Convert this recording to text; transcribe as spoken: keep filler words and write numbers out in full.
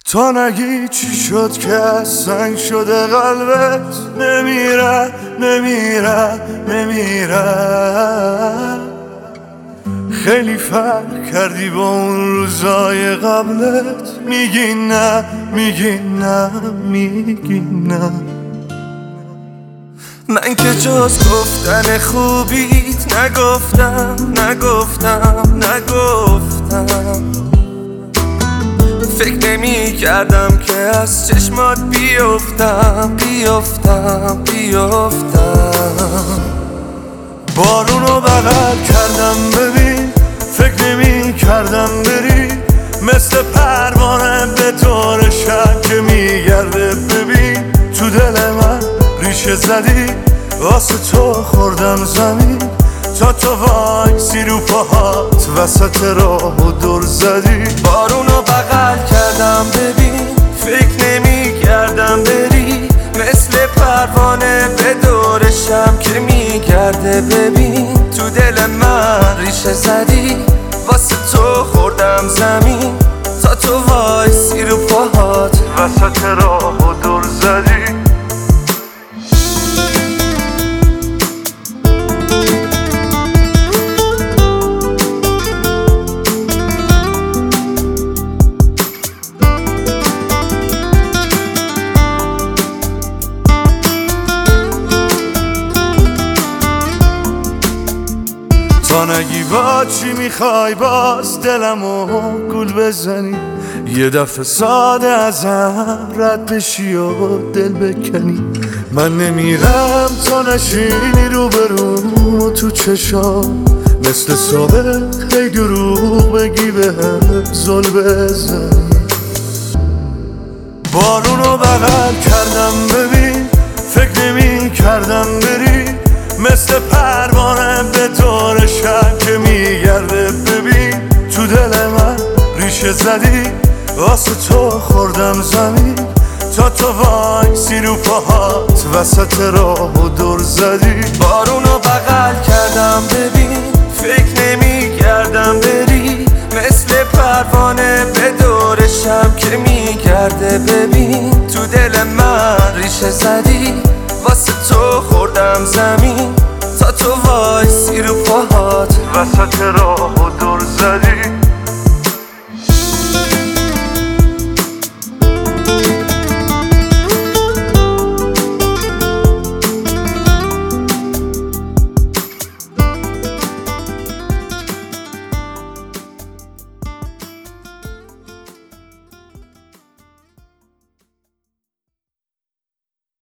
تا نگی چی شد که از سنگ شده قلبت. نمیره نمیره نمیره. خیلی فرق کردی با اون روزای قبلت. میگی نه میگی نه میگی نه. من که جز گفتن خوبیت نگفتم نگفتم نگفتم. فکر نمی کردم که از چشمات بیفتم بیفتم بیفتم. بارونو بغل کردم ببین، فکر نمی کردم بری. مثل پروانه به دور شب که میگرده ببین. تو دل من ریشه زدی، واسه تو خوردم زمین. تا تو وایسی رو پاهات وسط راه و دور زدی. بارونو بغل کردم ببین، فکر نمی کردم بری. مثل پروانه به دور شم که میگرده ببین. تو دل من ریشه زدی، واسه تو خوردم زمین. تا تو وایسی رو پاهات وسط راه و دور زدی. تا نگی با چی میخوای باز دلمو گول بزنی. یه دفعه ساده ازم رد بشی و دل بکنی. من نمیرم تا نشینی رو بروم و تو چشام. مثل صبح هی دروغ بگی بهم زل بزنی. بارونو بغل کردم ببین، فکر نمی کردم بری. مثل پروانه به دور شب که میگرده ببین. تو دل من ریشه زدی، واسه تو خوردم زمین. تا تو وایسی رو پاهات وسط راه و دور زدی. بارونو بغل کردم ببین، فکر نمی کردم بری. مثل پروانه به دور شب که میگرده ببین. تو دل من ریشه زدی، واسه تو خوردم زمین. تا تو وایسی رو پاهات وسط راه و دور زدی.